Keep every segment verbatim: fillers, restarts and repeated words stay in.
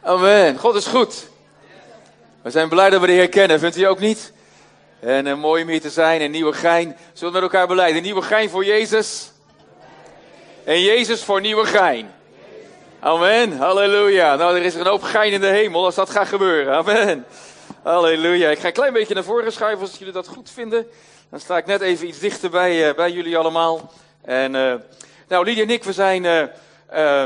Amen. God is goed. We zijn blij dat we de Heer kennen, vindt u ook niet? En uh, mooi om hier te zijn en Nieuwegein. Zullen we met elkaar belijden? Nieuwegein voor Jezus. En Jezus voor Nieuwegein. Amen. Halleluja. Nou, er is een hoop gein in de hemel als dat gaat gebeuren. Amen. Halleluja. Ik ga een klein beetje naar voren schuiven als jullie dat goed vinden. Dan sta ik net even iets dichter bij, uh, bij jullie allemaal. En uh, nou, Lydia en ik, we zijn uh, uh,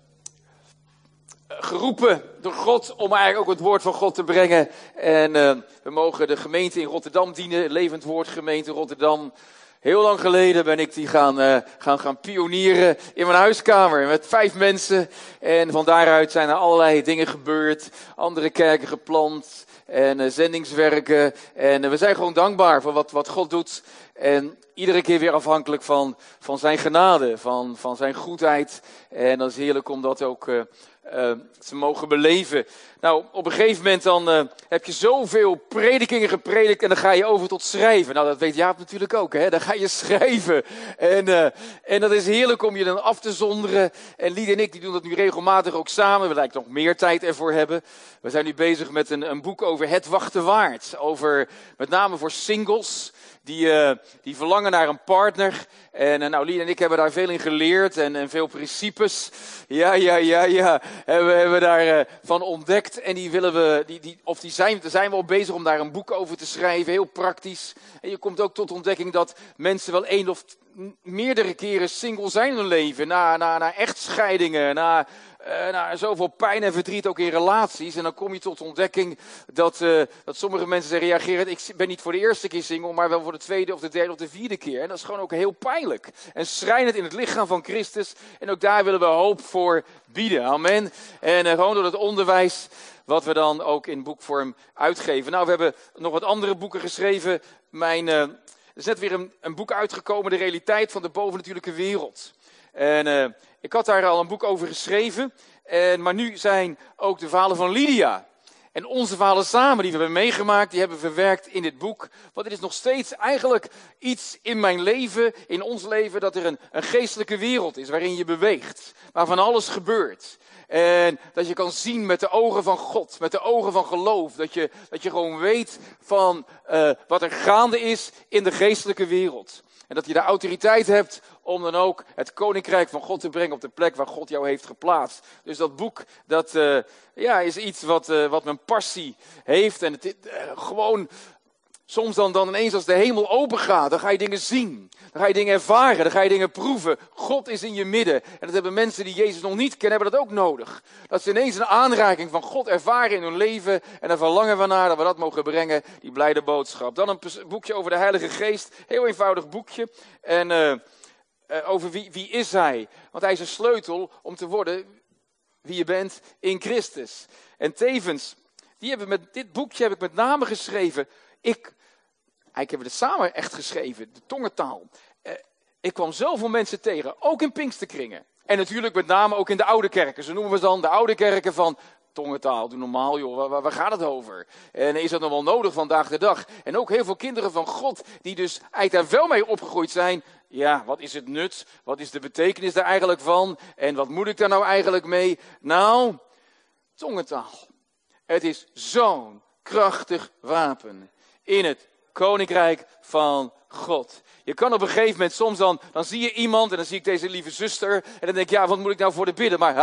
geroepen door God om eigenlijk ook het woord van God te brengen. En uh, we mogen de gemeente in Rotterdam dienen, Levend Woord Gemeente Rotterdam. Heel lang geleden ben ik die gaan, uh, gaan, gaan pionieren in mijn huiskamer met vijf mensen. En van daaruit zijn er allerlei dingen gebeurd, andere kerken geplant en uh, zendingswerken. En uh, we zijn gewoon dankbaar voor wat, wat God doet. En iedere keer weer afhankelijk van, van zijn genade, van, van zijn goedheid. En dat is heerlijk om dat ook uh, uh, te mogen beleven. Nou, op een gegeven moment dan uh, heb je zoveel predikingen gepredikt en dan ga je over tot schrijven. Nou, dat weet Jaap natuurlijk ook, hè. Dan ga je schrijven. En, uh, en dat is heerlijk om je dan af te zonderen. En Lied en ik die doen dat nu regelmatig ook samen. We lijken nog meer tijd ervoor hebben. We zijn nu bezig met een, een boek over het wachten waard. Over, met name voor singles. Die, uh, die verlangen naar een partner. En uh, nou, Lien en ik hebben daar veel in geleerd. En, en veel principes. Ja, ja, ja, ja. En we hebben daar uh, van ontdekt. En die willen we, die, die, of die zijn, daar zijn we al bezig om daar een boek over te schrijven. Heel praktisch. En je komt ook tot ontdekking dat mensen wel één of t- meerdere keren single zijn in hun leven. Na, na, na echtscheidingen, na... Uh, nou, zoveel pijn en verdriet ook in relaties. En dan kom je tot ontdekking dat, uh, dat sommige mensen zeggen... ja, Gerrit, ik ben niet voor de eerste keer single... maar wel voor de tweede of de derde of de vierde keer. En dat is gewoon ook heel pijnlijk. En schrijnend in het lichaam van Christus. En ook daar willen we hoop voor bieden. Amen. En uh, gewoon door het onderwijs... wat we dan ook in boekvorm uitgeven. Nou, we hebben nog wat andere boeken geschreven. Mijn, uh, er is net weer een, een boek uitgekomen... De realiteit van de bovennatuurlijke wereld. En uh, ik had daar al een boek over geschreven. En, maar nu zijn ook de verhalen van Lydia. En onze verhalen samen die we hebben meegemaakt. Die hebben we verwerkt in dit boek. Want het is nog steeds eigenlijk iets in mijn leven. In ons leven. Dat er een, een geestelijke wereld is. Waarin je beweegt. Waar van alles gebeurt. En dat je kan zien met de ogen van God. Met de ogen van geloof. Dat je, dat je gewoon weet van uh, wat er gaande is in de geestelijke wereld. En dat je de autoriteit hebt om dan ook het koninkrijk van God te brengen op de plek waar God jou heeft geplaatst. Dus dat boek, dat uh, ja, is iets wat, uh, wat mijn passie heeft. En het uh, gewoon, soms dan, dan ineens als de hemel open gaat, dan ga je dingen zien. Dan ga je dingen ervaren, dan ga je dingen proeven. God is in je midden. En dat hebben mensen die Jezus nog niet kennen, hebben dat ook nodig. Dat ze ineens een aanraking van God ervaren in hun leven. En daar verlangen we naar dat we dat mogen brengen, die blijde boodschap. Dan een boekje over de Heilige Geest. Heel eenvoudig boekje. En uh, uh, over wie, wie is hij? Want hij is een sleutel om te worden wie je bent in Christus. En tevens, die hebben met, dit boekje heb ik met name geschreven. Ik... Eigenlijk hebben we het samen echt geschreven, de tongentaal. Eh, ik kwam zoveel mensen tegen, ook in Pinksterkringen. En natuurlijk met name ook in de oude kerken. Zo noemen we ze dan de oude kerken van tongentaal. Doe normaal joh, waar, waar, waar gaat het over? En is dat nog wel nodig vandaag de dag? En ook heel veel kinderen van God, die dus eigenlijk daar wel mee opgegroeid zijn. Ja, wat is het nut? Wat is de betekenis daar eigenlijk van? En wat moet ik daar nou eigenlijk mee? Nou, tongentaal. Het is zo'n krachtig wapen in het Koninkrijk van God. Je kan op een gegeven moment, soms dan, dan zie je iemand en dan zie ik deze lieve zuster. En dan denk ik, ja, wat moet ik nou voor de bidden? Maar,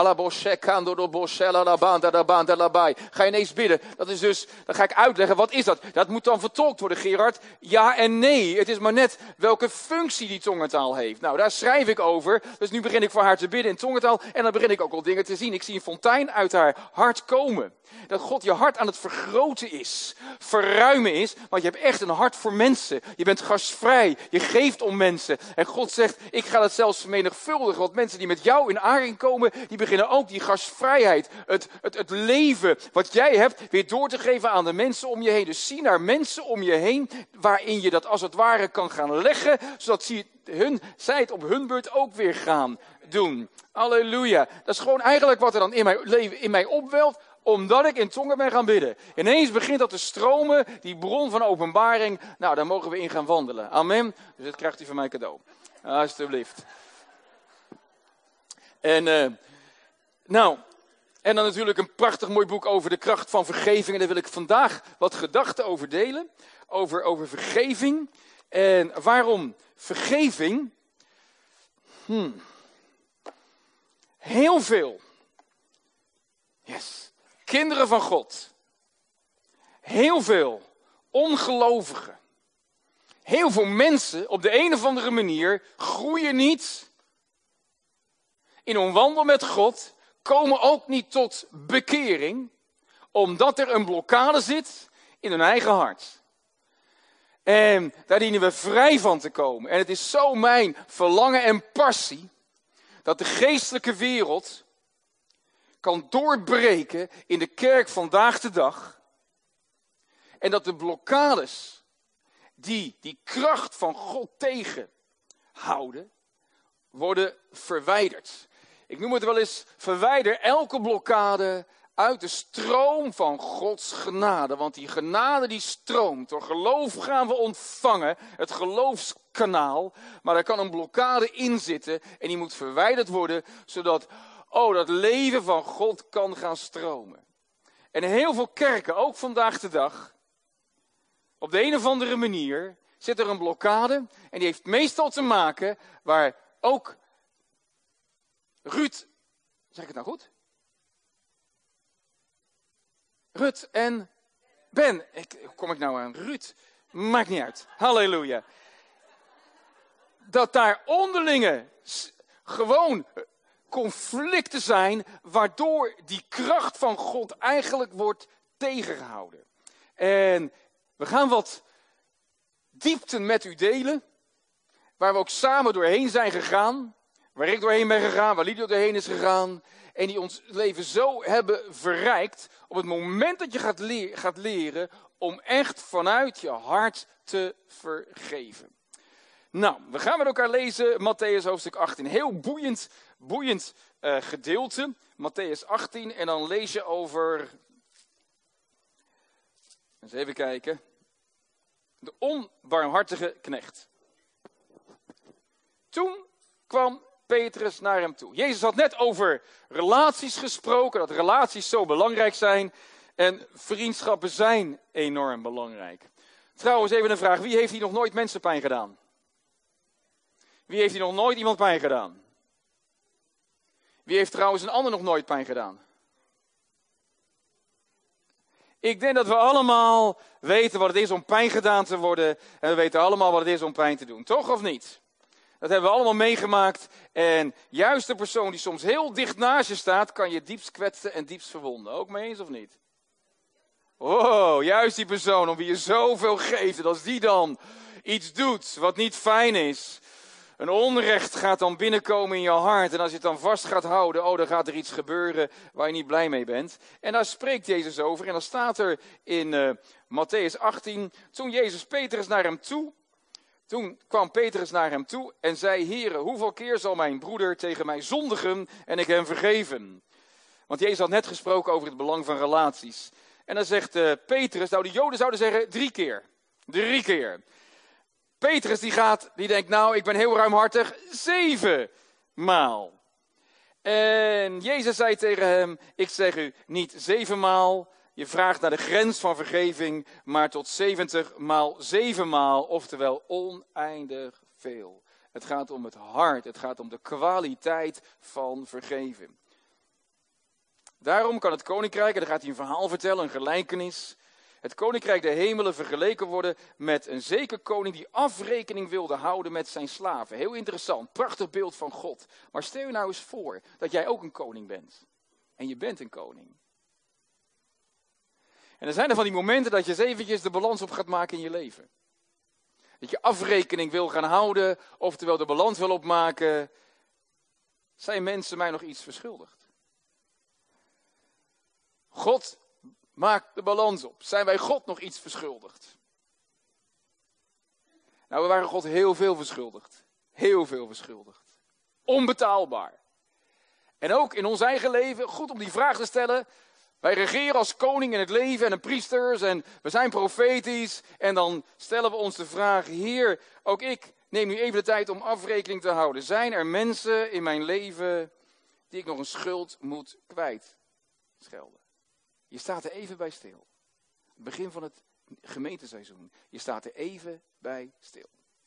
ga je ineens bidden. Dat is dus, dan ga ik uitleggen, wat is dat? Dat moet dan vertolkt worden, Gerard. Ja en nee. Het is maar net welke functie die tongentaal heeft. Nou, daar schrijf ik over. Dus nu begin ik voor haar te bidden in tongentaal. En dan begin ik ook al dingen te zien. Ik zie een fontein uit haar hart komen. Dat God je hart aan het vergroten is. Verruimen is. Want je hebt echt een hart voor mensen. Je bent gastvrij. Je geeft om mensen. En God zegt, ik ga dat zelfs vermenigvuldigen. Want mensen die met jou in aanraking komen, die beginnen ook die gastvrijheid. Het, het, het leven wat jij hebt, weer door te geven aan de mensen om je heen. Dus zie naar mensen om je heen, waarin je dat als het ware kan gaan leggen. Zodat zie hun, zij het op hun beurt ook weer gaan doen. Halleluja. Dat is gewoon eigenlijk wat er dan in mijn leven in mij opwelt. Omdat ik in tongen ben gaan bidden. Ineens begint dat te stromen, die bron van openbaring. Nou, daar mogen we in gaan wandelen. Amen. Dus dat krijgt u van mij cadeau. Alsjeblieft. En, uh, nou, En dan natuurlijk een prachtig mooi boek over de kracht van vergeving. En daar wil ik vandaag wat gedachten over delen. Over, over vergeving. En waarom vergeving? Hmm. Heel veel. Yes. Kinderen van God. Heel veel ongelovigen. Heel veel mensen op de een of andere manier groeien niet in hun wandel met God, komen ook niet tot bekering, omdat er een blokkade zit in hun eigen hart. En daar dienen we vrij van te komen. En het is zo mijn verlangen en passie, dat de geestelijke wereld kan doorbreken in de kerk vandaag de dag. En dat de blokkades die die kracht van God tegenhouden, worden verwijderd. Ik noem het wel eens, verwijder elke blokkade uit de stroom van Gods genade. Want die genade die stroomt. Door geloof gaan we ontvangen, het geloofskanaal. Maar er kan een blokkade in zitten en die moet verwijderd worden, zodat oh, dat leven van God kan gaan stromen. En heel veel kerken, ook vandaag de dag, op de een of andere manier zit er een blokkade. En die heeft meestal te maken waar ook Ruud, zeg ik het nou goed? Ruud en Ben. Ik, hoe kom ik nou aan Ruud? Maakt niet uit. Halleluja. Dat daar onderlinge gewoon conflicten zijn, waardoor die kracht van God eigenlijk wordt tegengehouden. En we gaan wat diepten met u delen, waar we ook samen doorheen zijn gegaan. Waar ik doorheen ben gegaan, waar Lidio doorheen is gegaan. En die ons leven zo hebben verrijkt. Op het moment dat je gaat, leer, gaat leren om echt vanuit je hart te vergeven. Nou, we gaan met elkaar lezen Mattheüs hoofdstuk achttien. Heel boeiend, boeiend uh, gedeelte. Mattheüs achttien. En dan lees je over... Eens even kijken. De onbarmhartige knecht. Toen kwam Petrus naar hem toe. Jezus had net over relaties gesproken, dat relaties zo belangrijk zijn. En vriendschappen zijn enorm belangrijk. Trouwens, even een vraag. Wie heeft hier nog nooit mensen pijn gedaan? Wie heeft hier nog nooit iemand pijn gedaan? Wie heeft trouwens een ander nog nooit pijn gedaan? Ik denk dat we allemaal weten wat het is om pijn gedaan te worden. En we weten allemaal wat het is om pijn te doen. Toch of niet? Dat hebben we allemaal meegemaakt. En juist de persoon die soms heel dicht naast je staat, kan je diepst kwetsen en diepst verwonden. Ook mee eens of niet? Oh, juist die persoon om wie je zoveel geeft. En als die dan iets doet wat niet fijn is. Een onrecht gaat dan binnenkomen in je hart. En als je het dan vast gaat houden, oh, dan gaat er iets gebeuren waar je niet blij mee bent. En daar spreekt Jezus over. En dan staat er in uh, Mattheüs achttien, toen Jezus Petrus naar hem toe... Toen kwam Petrus naar hem toe en zei, Heere, hoeveel keer zal mijn broeder tegen mij zondigen en ik hem vergeven? Want Jezus had net gesproken over het belang van relaties. En dan zegt uh, Petrus, nou de Joden zouden zeggen drie keer. Drie keer. Petrus die gaat, die denkt, nou ik ben heel ruimhartig, zeven maal. En Jezus zei tegen hem, ik zeg u niet zevenmaal. Je vraagt naar de grens van vergeving, maar tot zeventig maal zeven maal, oftewel oneindig veel. Het gaat om het hart, het gaat om de kwaliteit van vergeven. Daarom kan het koninkrijk, en dan gaat hij een verhaal vertellen, een gelijkenis. Het koninkrijk der hemelen vergeleken worden met een zeker koning die afrekening wilde houden met zijn slaven. Heel interessant, prachtig beeld van God. Maar stel je nou eens voor dat jij ook een koning bent. En je bent een koning. En er zijn er van die momenten dat je eens eventjes de balans op gaat maken in je leven. Dat je afrekening wil gaan houden, oftewel de balans wil opmaken. Zijn mensen mij nog iets verschuldigd? God maakt de balans op. Zijn wij God nog iets verschuldigd? Nou, we waren God heel veel verschuldigd. Heel veel verschuldigd. Onbetaalbaar. En ook in ons eigen leven, goed om die vraag te stellen. Wij regeren als koning in het leven en een priesters en we zijn profetisch. En dan stellen we ons de vraag, Heer, ook ik neem nu even de tijd om afrekening te houden. Zijn er mensen in mijn leven die ik nog een schuld moet kwijt? schelden. Je staat er even bij stil. Het begin van het gemeenteseizoen. Je staat er even bij stil.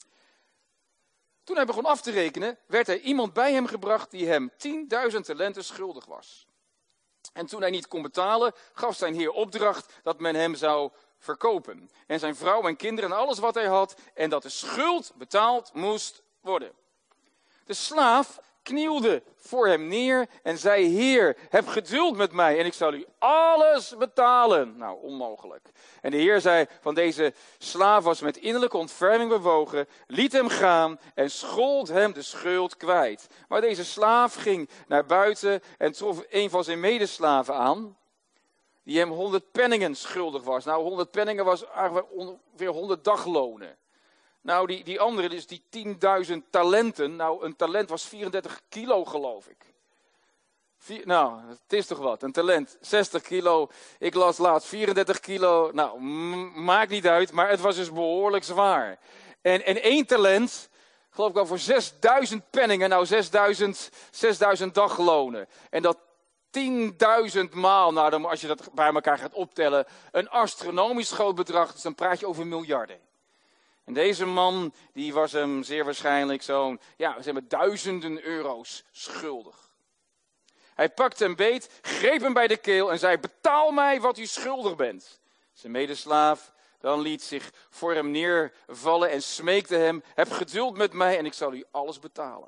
Toen hij begon af te rekenen, werd er iemand bij hem gebracht die hem tienduizend talenten schuldig was. En toen hij niet kon betalen, gaf zijn heer opdracht dat men hem zou verkopen. En zijn vrouw en kinderen en alles wat hij had. En dat de schuld betaald moest worden. De slaaf knielde voor hem neer en zei: Heer, heb geduld met mij en ik zal u alles betalen. Nou, onmogelijk. En de Heer zei: van deze slaaf was met innerlijke ontferming bewogen, liet hem gaan en schold hem de schuld kwijt. Maar deze slaaf ging naar buiten en trof een van zijn medeslaven aan, die hem honderd penningen schuldig was. Nou, honderd penningen was eigenlijk ongeveer honderd daglonen. Nou, die, die andere, dus die tienduizend talenten. Nou, een talent was vierendertig kilo, geloof ik. Vier, nou, het is toch wat. Een talent, zestig kilo. Ik las laatst vierendertig kilo. Nou, m- maakt niet uit, maar het was dus behoorlijk zwaar. En, en één talent, geloof ik wel voor zesduizend penningen. Nou, zesduizend, zesduizend daglonen. En dat tienduizend maal, nou, dan, als je dat bij elkaar gaat optellen, een astronomisch groot bedrag. Dus dan praat je over miljarden. En deze man, die was hem zeer waarschijnlijk zo'n, ja, zeg maar duizenden euro's schuldig. Hij pakte hem beet, greep hem bij de keel en zei: betaal mij wat u schuldig bent. Zijn medeslaaf dan liet zich voor hem neervallen en smeekte hem: heb geduld met mij en ik zal u alles betalen.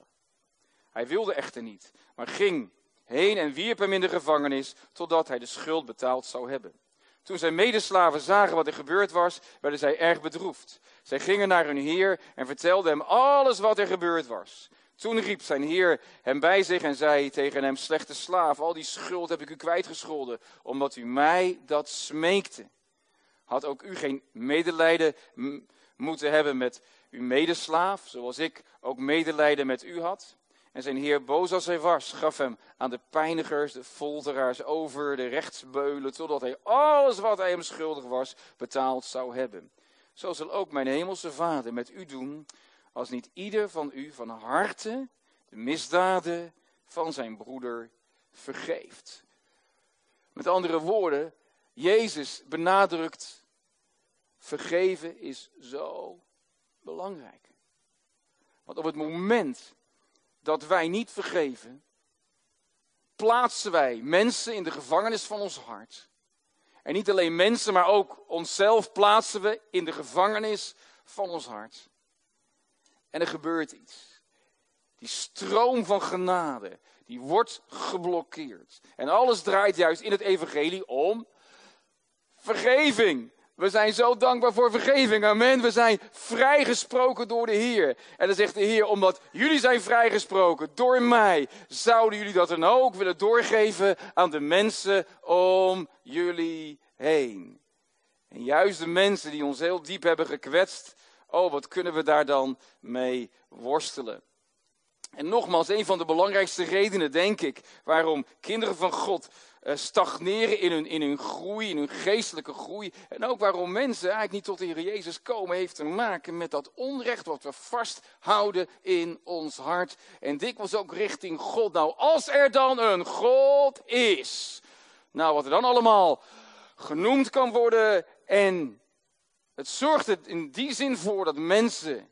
Hij wilde echter niet, maar ging heen en wierp hem in de gevangenis, totdat hij de schuld betaald zou hebben. Toen zijn medeslaven zagen wat er gebeurd was, werden zij erg bedroefd. Zij gingen naar hun heer en vertelden hem alles wat er gebeurd was. Toen riep zijn heer hem bij zich en zei tegen hem: slechte slaaf, al die schuld heb ik u kwijtgescholden, omdat u mij dat smeekte. Had ook u geen medelijden m- moeten hebben met uw medeslaaf, zoals ik ook medelijden met u had? En zijn heer, boos als hij was, gaf hem aan de pijnigers, de folteraars over, de rechtsbeulen, totdat hij alles wat hij hem schuldig was, betaald zou hebben. Zo zal ook mijn hemelse Vader met u doen, als niet ieder van u van harte de misdaden van zijn broeder vergeeft. Met andere woorden, Jezus benadrukt: vergeven is zo belangrijk. Want op het moment dat wij niet vergeven, plaatsen wij mensen in de gevangenis van ons hart. En niet alleen mensen, maar ook onszelf plaatsen we in de gevangenis van ons hart. En er gebeurt iets. Die stroom van genade, die wordt geblokkeerd. En alles draait juist in het evangelie om vergeving. We zijn zo dankbaar voor vergeving. Amen. We zijn vrijgesproken door de Heer. En dan zegt de Heer: omdat jullie zijn vrijgesproken door mij, zouden jullie dat dan ook willen doorgeven aan de mensen om jullie heen. En juist de mensen die ons heel diep hebben gekwetst, oh, wat kunnen we daar dan mee worstelen? En nogmaals, een van de belangrijkste redenen, denk ik, waarom kinderen van God uh, stagneren in hun, in hun groei, in hun geestelijke groei. En ook waarom mensen eigenlijk niet tot de Heer Jezus komen, heeft te maken met dat onrecht wat we vasthouden in ons hart. En dikwijls ook richting God. Nou, als er dan een God is, nou, wat er dan allemaal genoemd kan worden. En het zorgt er in die zin voor dat mensen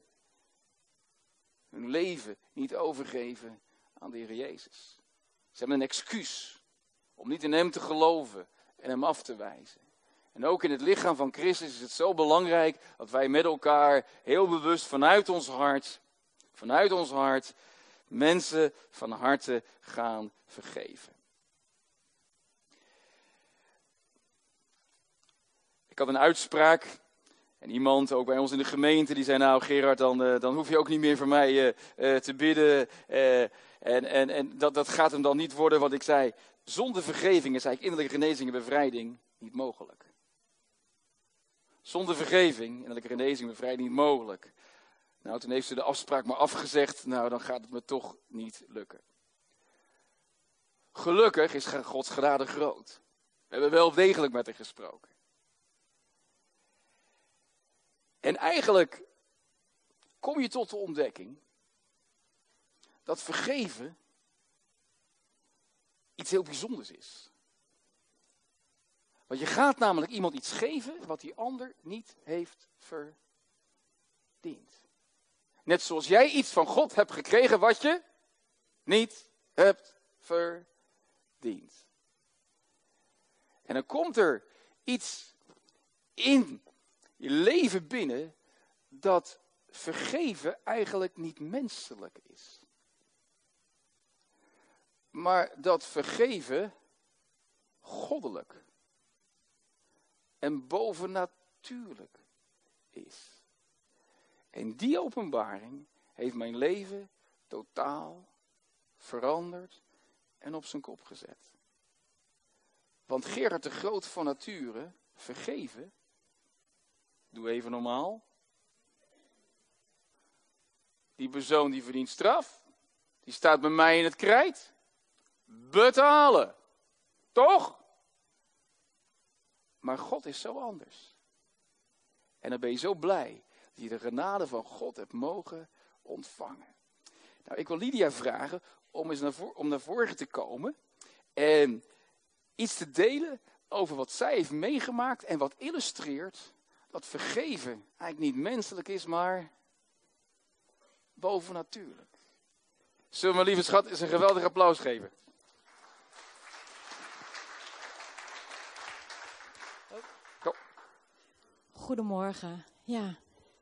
hun leven niet overgeven aan de Heer Jezus. Ze hebben een excuus om niet in hem te geloven en hem af te wijzen. En ook in het lichaam van Christus is het zo belangrijk dat wij met elkaar heel bewust vanuit ons hart, vanuit ons hart, mensen van harte gaan vergeven. Ik had een uitspraak. En iemand, ook bij ons in de gemeente, die zei: nou Gerard, dan, uh, dan hoef je ook niet meer voor mij uh, uh, te bidden. Uh, en en, en dat, dat gaat hem dan niet worden, wat ik zei. Zonder vergeving is eigenlijk innerlijke genezing en bevrijding niet mogelijk. Zonder vergeving, innerlijke genezing en bevrijding niet mogelijk. Nou, toen heeft ze de afspraak maar afgezegd. Nou, dan gaat het me toch niet lukken. Gelukkig is Gods genade groot. We hebben wel degelijk met haar gesproken. En eigenlijk kom je tot de ontdekking dat vergeven iets heel bijzonders is. Want je gaat namelijk iemand iets geven wat die ander niet heeft verdiend. Net zoals jij iets van God hebt gekregen wat je niet hebt verdiend. En dan komt er iets in je leven binnen dat vergeven eigenlijk niet menselijk is. Maar dat vergeven goddelijk en bovennatuurlijk is. En die openbaring heeft mijn leven totaal veranderd en op zijn kop gezet. Want Gerard de Groot van nature, vergeven, doe even normaal. Die persoon die verdient straf, die staat bij mij in het krijt. Betalen. Toch? Maar God is zo anders. En dan ben je zo blij dat je de genade van God hebt mogen ontvangen. Nou, ik wil Lydia vragen om eens naar, voor, om naar voren te komen en iets te delen over wat zij heeft meegemaakt en wat illustreert dat vergeven eigenlijk niet menselijk is, maar bovennatuurlijk. Zullen we, mijn lieve schat, eens een geweldig applaus geven? Goedemorgen. Ja,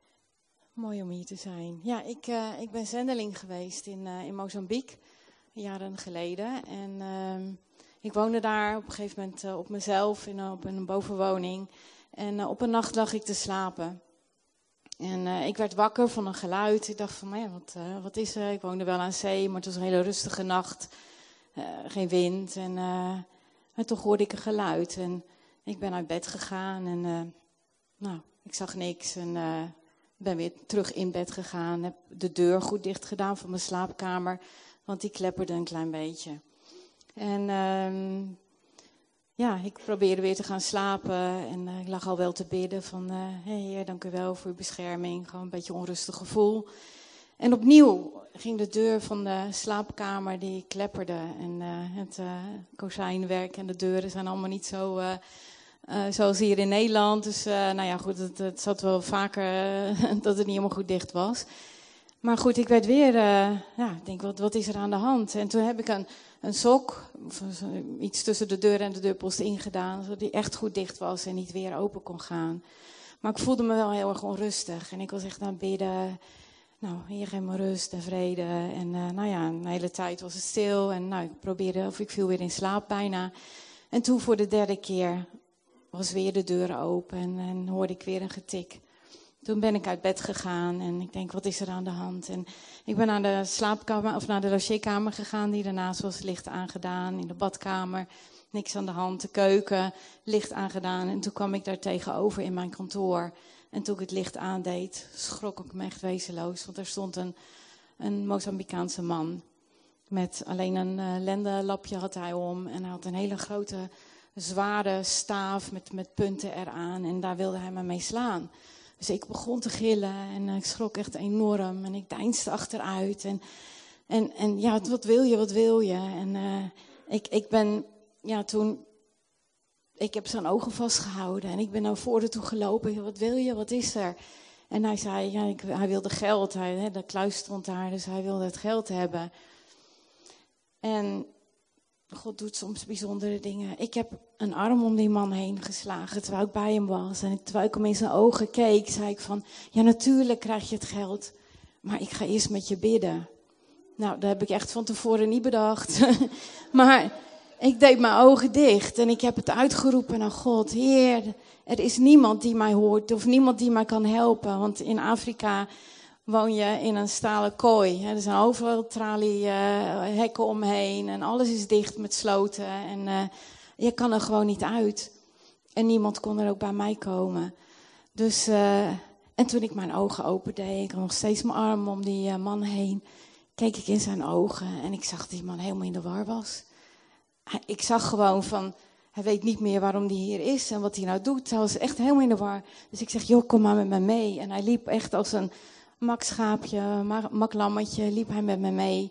mooi om hier te zijn. Ja, ik, uh, ik ben zendeling geweest in, uh, in Mozambique, jaren geleden. En uh, ik woonde daar op een gegeven moment uh, op mezelf in, op een bovenwoning. En uh, op een nacht lag ik te slapen. En uh, ik werd wakker van een geluid. Ik dacht van, nou ja, wat, uh, wat is er? Ik woonde wel aan zee, maar het was een hele rustige nacht. Uh, geen wind. En, uh, en toch hoorde ik een geluid. En ik ben uit bed gegaan en uh, nou, ik zag niks. En uh, ben weer terug in bed gegaan. Heb de deur goed dicht gedaan van mijn slaapkamer. Want die klepperde een klein beetje. En uh, ja, ik probeerde weer te gaan slapen. En uh, ik lag al wel te bidden van, uh, hey Heer, dank u wel voor uw bescherming. Gewoon een beetje onrustig gevoel. En opnieuw ging de deur van de slaapkamer, die klepperde. En uh, het uh, kozijnwerk en de deuren zijn allemaal niet zo uh, uh, zoals hier in Nederland. Dus uh, nou ja, goed, het, het zat wel vaker uh, dat het niet helemaal goed dicht was. Maar goed, ik werd weer, uh, ja, ik denk, wat, wat is er aan de hand? En toen heb ik een, een sok, iets tussen de deur en de deurpost ingedaan, zodat die echt goed dicht was en niet weer open kon gaan. Maar ik voelde me wel heel erg onrustig en ik was echt aan het bidden. Nou, hier geef me rust en vrede. En uh, nou ja, een hele tijd was het stil en nou, ik probeerde, of ik viel weer in slaap bijna. En toen voor de derde keer was weer de deur open en, en hoorde ik weer een getik. Toen ben ik uit bed gegaan en ik denk, wat is er aan de hand? En ik ben naar de slaapkamer of naar de logeerkamer gegaan die daarnaast was, licht aangedaan. In de badkamer, niks aan de hand. De keuken, licht aangedaan. En toen kwam ik daar tegenover in mijn kantoor. En toen ik het licht aandeed, schrok ik me echt wezenloos. Want er stond een, een Mozambicaanse man. Met alleen een uh, lendenlapje had hij om. En hij had een hele grote, zware staaf met, met punten eraan. En daar wilde hij me mee slaan. Dus ik begon te gillen en ik schrok echt enorm en ik deinsde achteruit. En, en, en ja, wat wil je, wat wil je? En uh, ik, ik ben, ja toen, ik heb zijn ogen vastgehouden en ik ben naar voren toe gelopen. Wat wil je, wat is er? En hij zei, ja, ik, hij wilde geld, hij, hè, de kluis stond daar, dus hij wilde het geld hebben. En God doet soms bijzondere dingen. Ik heb een arm om die man heen geslagen terwijl ik bij hem was. En terwijl ik hem in zijn ogen keek, zei ik van, ja natuurlijk krijg je het geld, maar ik ga eerst met je bidden. Nou, dat heb ik echt van tevoren niet bedacht. Maar ik deed mijn ogen dicht en ik heb het uitgeroepen naar God. Heer, er is niemand die mij hoort of niemand die mij kan helpen. Want in Afrika woon je in een stalen kooi. Er zijn overal tralie, uh, hekken omheen en alles is dicht met sloten. En uh, je kan er gewoon niet uit. En niemand kon er ook bij mij komen. Dus, uh, en toen ik mijn ogen opende, ik had nog steeds mijn arm om die uh, man heen, keek ik in zijn ogen en ik zag dat die man helemaal in de war was. Ik zag gewoon van, hij weet niet meer waarom hij hier is en wat hij nou doet. Hij was echt helemaal in de war. Dus ik zeg, joh, kom maar met me mee. En hij liep echt als een makschaapje, maklammetje, liep hij met me mee.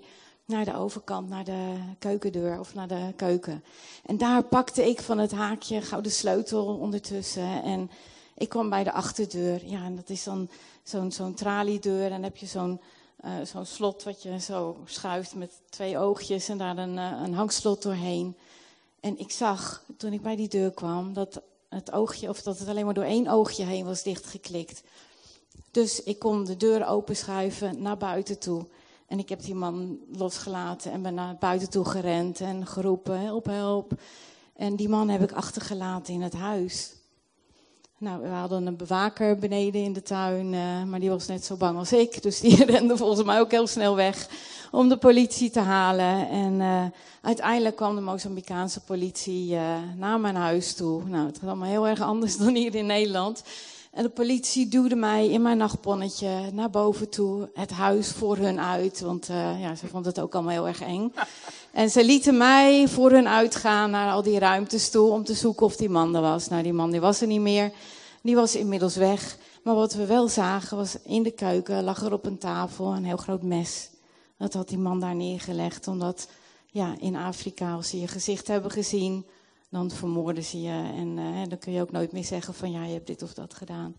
naar de overkant, naar de keukendeur of naar de keuken. En daar pakte ik van het haakje gouden sleutel ondertussen. En ik kwam bij de achterdeur. Ja, en dat is dan zo'n, zo'n traliedeur. En dan heb je zo'n, uh, zo'n slot wat je zo schuift met twee oogjes en daar een, uh, een hangslot doorheen. En ik zag, toen ik bij die deur kwam, dat het oogje, of dat het alleen maar door één oogje heen was dichtgeklikt. Dus ik kon de deur openschuiven naar buiten toe. En ik heb die man losgelaten en ben naar buiten toe gerend en geroepen, help, help. En die man heb ik achtergelaten in het huis. Nou, we hadden een bewaker beneden in de tuin, uh, maar die was net zo bang als ik. Dus die rende volgens mij ook heel snel weg om de politie te halen. En uh, uiteindelijk kwam de Mozambicaanse politie uh, naar mijn huis toe. Nou, het was allemaal heel erg anders dan hier in Nederland. En de politie duwde mij in mijn nachtponnetje naar boven toe, het huis voor hun uit. Want uh, ja, ze vonden het ook allemaal heel erg eng. En ze lieten mij voor hun uitgaan naar al die ruimtes toe om te zoeken of die man er was. Nou, die man die was er niet meer. Die was inmiddels weg. Maar wat we wel zagen was, in de keuken lag er op een tafel een heel groot mes. Dat had die man daar neergelegd. Omdat ja, in Afrika, als ze je gezicht hebben gezien, dan vermoorden ze je. En uh, dan kun je ook nooit meer zeggen van ja, je hebt dit of dat gedaan.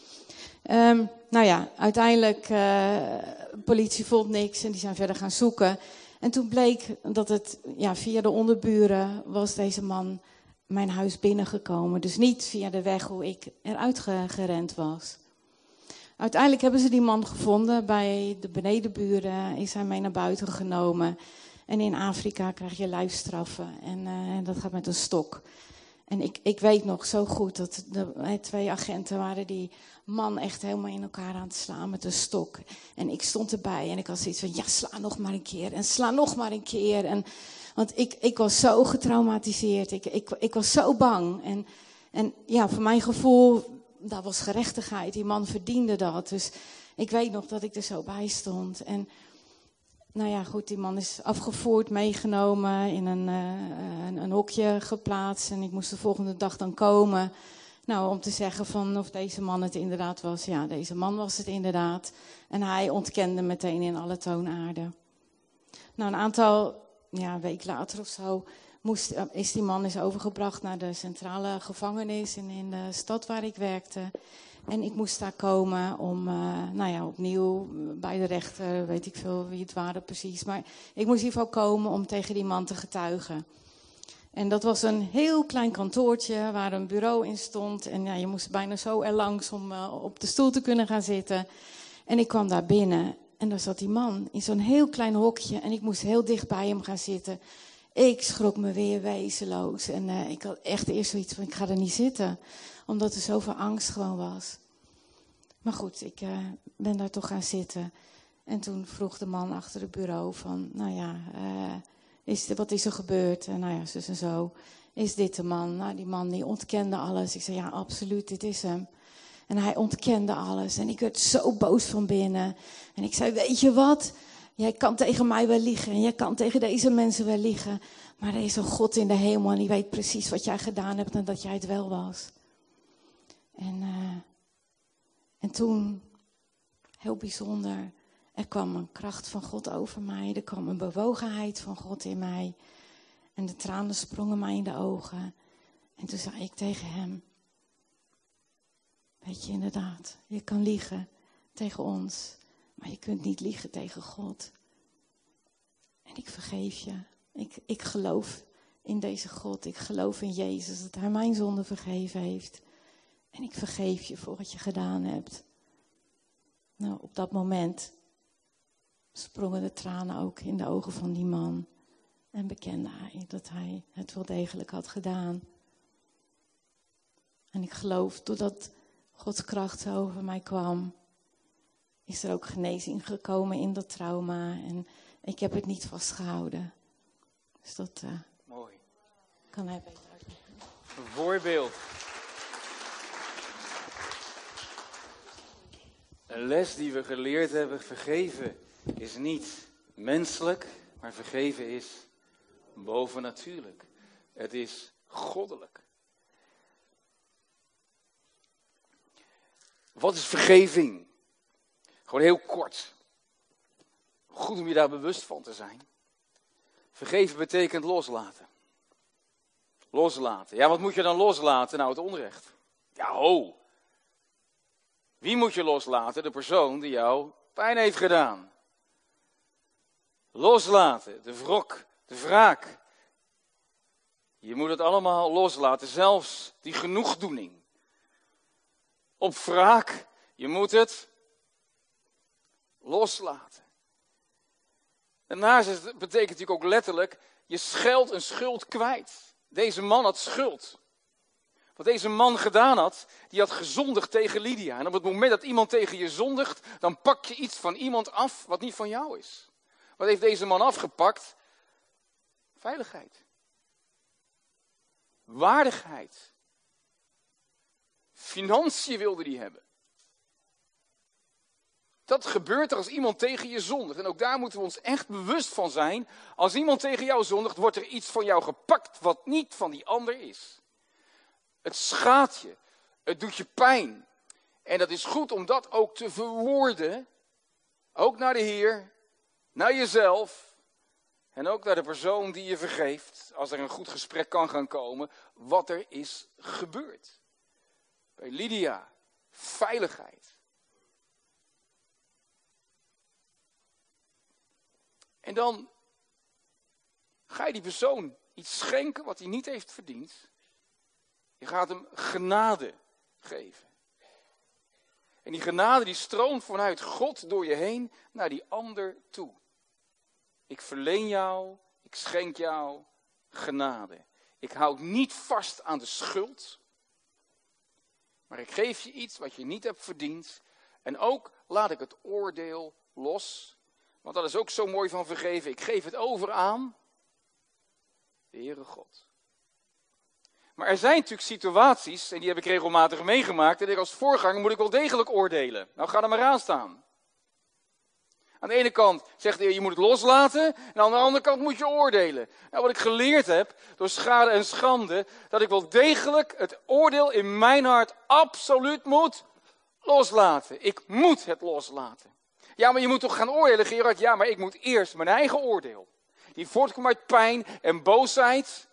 Um, nou ja, uiteindelijk, uh, de politie vond niks en die zijn verder gaan zoeken. En toen bleek dat het ja, via de onderburen was deze man mijn huis binnengekomen. Dus niet via de weg hoe ik eruit gerend was. Uiteindelijk hebben ze die man gevonden bij de benedenburen. Is hij mee naar buiten genomen. En in Afrika krijg je lijfstraffen. En uh, dat gaat met een stok. En ik, ik weet nog zo goed dat de hè, twee agenten waren die man echt helemaal in elkaar aan het slaan met een stok. En ik stond erbij en ik had zoiets van, ja, sla nog maar een keer. En sla nog maar een keer. En, want ik, ik was zo getraumatiseerd. Ik, ik, ik was zo bang. En, en ja, voor mijn gevoel, dat was gerechtigheid. Die man verdiende dat. Dus ik weet nog dat ik er zo bij stond. En nou ja, goed, die man is afgevoerd, meegenomen, in een, uh, een, een hokje geplaatst. En ik moest de volgende dag dan komen. Nou, om te zeggen van of deze man het inderdaad was. Ja, deze man was het inderdaad. En hij ontkende meteen in alle toonaarden. Nou, een aantal, ja, een week later of zo, moest, uh, is die man is overgebracht naar de centrale gevangenis in, in de stad waar ik werkte. En ik moest daar komen om, uh, nou ja, opnieuw bij de rechter, weet ik veel wie het waren precies. Maar ik moest in ieder geval komen om tegen die man te getuigen. En dat was een heel klein kantoortje waar een bureau in stond. En ja, je moest bijna zo erlangs om uh, op de stoel te kunnen gaan zitten. En ik kwam daar binnen en daar zat die man in zo'n heel klein hokje. En ik moest heel dicht bij hem gaan zitten. Ik schrok me weer wezenloos. En uh, ik had echt eerst zoiets van, ik ga er niet zitten. Omdat er zoveel angst gewoon was. Maar goed, ik uh, ben daar toch gaan zitten. En toen vroeg de man achter het bureau van, nou ja, uh, is de, wat is er gebeurd? En nou ja, zus en zo. Is dit de man? Nou, die man die ontkende alles. Ik zei, ja, absoluut, dit is hem. En hij ontkende alles. En ik werd zo boos van binnen. En ik zei, weet je wat? Jij kan tegen mij wel liegen. En jij kan tegen deze mensen wel liegen. Maar er is een God in de hemel. En die weet precies wat jij gedaan hebt en dat jij het wel was. En, uh, en toen, heel bijzonder, er kwam een kracht van God over mij. Er kwam een bewogenheid van God in mij. En de tranen sprongen mij in de ogen. En toen zei ik tegen hem, weet je inderdaad, je kan liegen tegen ons, maar je kunt niet liegen tegen God. En ik vergeef je. Ik, ik geloof in deze God. Ik geloof in Jezus, dat hij mijn zonde vergeven heeft. En ik vergeef je voor wat je gedaan hebt. Nou, op dat moment sprongen de tranen ook in de ogen van die man. En bekende hij dat hij het wel degelijk had gedaan. En ik geloof, doordat Gods kracht over mij kwam, is er ook genezing gekomen in dat trauma. En ik heb het niet vastgehouden. Dus dat uh, mooi. Kan hij beter uitleggen. Een voorbeeld. Een les die we geleerd hebben, vergeven is niet menselijk, maar vergeven is bovennatuurlijk. Het is goddelijk. Wat is vergeving? Gewoon heel kort. Goed om je daar bewust van te zijn. Vergeven betekent loslaten. Loslaten. Ja, wat moet je dan loslaten? Nou, het onrecht. Ja, ho. Wie moet je loslaten? De persoon die jou pijn heeft gedaan. Loslaten. De wrok. De wraak. Je moet het allemaal loslaten. Zelfs die genoegdoening. Op wraak. Je moet het loslaten. Daarnaast betekent het natuurlijk ook letterlijk, je scheldt een schuld kwijt. Deze man had schuld. Wat deze man gedaan had, die had gezondigd tegen Lydia. En op het moment dat iemand tegen je zondigt, dan pak je iets van iemand af wat niet van jou is. Wat heeft deze man afgepakt? Veiligheid. Waardigheid. Financiën wilde hij hebben. Dat gebeurt er als iemand tegen je zondigt. En ook daar moeten we ons echt bewust van zijn. Als iemand tegen jou zondigt, wordt er iets van jou gepakt wat niet van die ander is. Het schaadt je. Het doet je pijn. En dat is goed om dat ook te verwoorden. Ook naar de Heer. Naar jezelf. En ook naar de persoon die je vergeeft. Als er een goed gesprek kan gaan komen. Wat er is gebeurd. Bij Lydia. Veiligheid. En dan ga je die persoon iets schenken wat hij niet heeft verdiend. Je gaat hem genade geven. En die genade die stroomt vanuit God door je heen naar die ander toe. Ik verleen jou, ik schenk jou genade. Ik houd niet vast aan de schuld. Maar ik geef je iets wat je niet hebt verdiend. En ook laat ik het oordeel los. Want dat is ook zo mooi van vergeven. Ik geef het over aan de Heere God. Maar er zijn natuurlijk situaties, en die heb ik regelmatig meegemaakt, en ik als voorganger moet ik wel degelijk oordelen. Nou, ga er maar aan staan. Aan de ene kant zegt de Heer, je moet het loslaten, en aan de andere kant moet je oordelen. Nou, wat ik geleerd heb, door schade en schande, dat ik wel degelijk het oordeel in mijn hart absoluut moet loslaten. Ik moet het loslaten. Ja, maar je moet toch gaan oordelen, Gerard? Ja, maar ik moet eerst mijn eigen oordeel. Die voortkomt uit pijn en boosheid.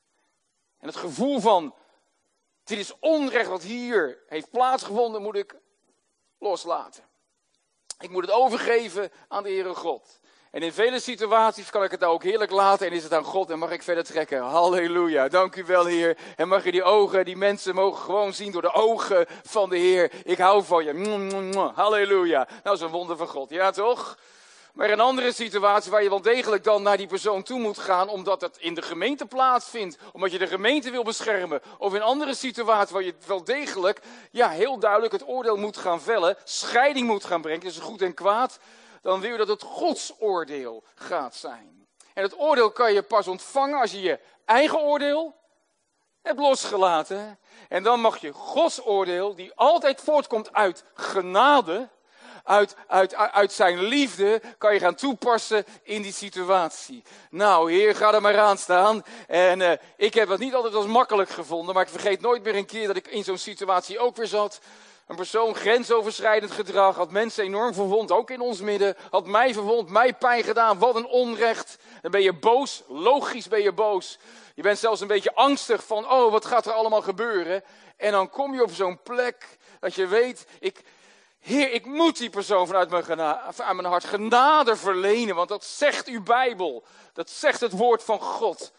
En het gevoel van, dit is onrecht wat hier heeft plaatsgevonden, moet ik loslaten. Ik moet het overgeven aan de Heere God. En in vele situaties kan ik het ook heerlijk laten en is het aan God en mag ik verder trekken. Halleluja, dank u wel Heer. En mag je die ogen, die mensen mogen gewoon zien door de ogen van de Heer. Ik hou van je. Halleluja. Nou, dat is een wonder van God, ja toch? Maar in een andere situatie waar je wel degelijk dan naar die persoon toe moet gaan, omdat het in de gemeente plaatsvindt, omdat je de gemeente wil beschermen. Of in andere situaties waar je wel degelijk, ja heel duidelijk het oordeel moet gaan vellen, scheiding moet gaan brengen, dus goed en kwaad. Dan wil je dat het Gods oordeel gaat zijn. En het oordeel kan je pas ontvangen als je je eigen oordeel hebt losgelaten. En dan mag je Gods oordeel, die altijd voortkomt uit genade, uit, uit, uit zijn liefde, kan je gaan toepassen in die situatie. Nou, Heer, ga er maar aan staan. En uh, ik heb het niet altijd als makkelijk gevonden, maar ik vergeet nooit meer een keer dat ik in zo'n situatie ook weer zat. Een persoon, grensoverschrijdend gedrag, had mensen enorm verwond, ook in ons midden. Had mij verwond, mij pijn gedaan, wat een onrecht. Dan ben je boos, logisch ben je boos. Je bent zelfs een beetje angstig van, oh, wat gaat er allemaal gebeuren? En dan kom je op zo'n plek dat je weet, ik, Heer, ik moet die persoon vanuit mijn, gena- uit mijn hart genade verlenen. Want dat zegt uw Bijbel, dat zegt het woord van God.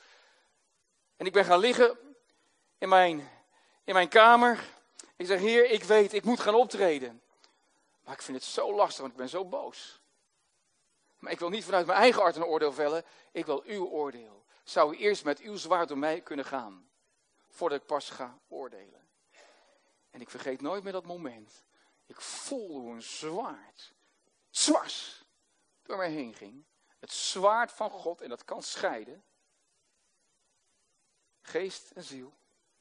En ik ben gaan liggen in mijn, in mijn kamer. Ik zeg, Heer, ik weet, ik moet gaan optreden. Maar ik vind het zo lastig, want ik ben zo boos. Maar ik wil niet vanuit mijn eigen hart een oordeel vellen. Ik wil uw oordeel. Zou u eerst met uw zwaard door mij kunnen gaan, voordat ik pas ga oordelen. En ik vergeet nooit meer dat moment. Ik voelde hoe een zwaard, zwars, door mij heen ging. Het zwaard van God, en dat kan scheiden. Geest en ziel.